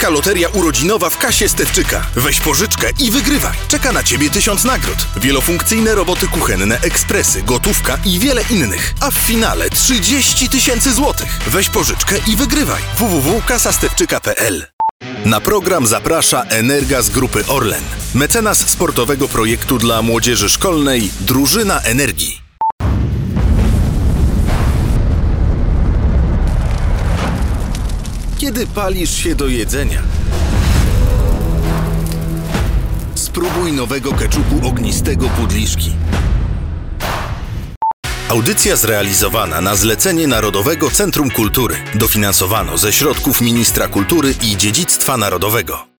Wielka loteria urodzinowa w kasie Stefczyka. Weź pożyczkę i wygrywaj. Czeka na Ciebie 1000 nagród. Wielofunkcyjne roboty kuchenne, ekspresy, gotówka i wiele innych. A w finale 30 000 złotych. Weź pożyczkę i wygrywaj. www.kasastewczyka.pl. Na program zaprasza Energa z Grupy Orlen. Mecenas sportowego projektu dla młodzieży szkolnej Drużyna Energii. Kiedy palisz się do jedzenia? Spróbuj nowego keczupu ognistego Pudliszki. Audycja zrealizowana na zlecenie Narodowego Centrum Kultury. Dofinansowano ze środków Ministra Kultury i Dziedzictwa Narodowego.